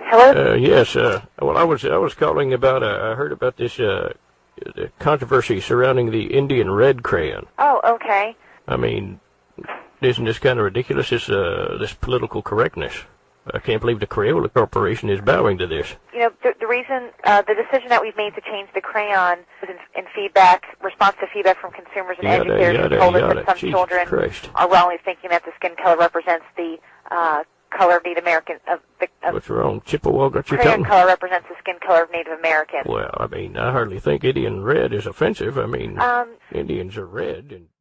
Hello? Yes. Well, I was calling about. I heard about this the controversy surrounding the Indian red crayon. Oh, okay. I mean, isn't this kind of ridiculous? This political correctness. I can't believe the Crayola Corporation is bowing to this. You know, the reason, the decision that we've made to change the crayon was in response to feedback from consumers and educators who told us that some Jesus children Christ. are wrongly thinking that the skin color represents the color of Native American. What's wrong? Chippewa got your Crayon tongue? color represents the skin color of Native Americans. Well, I mean, I hardly think Indian red is offensive. I mean, Indians are red. And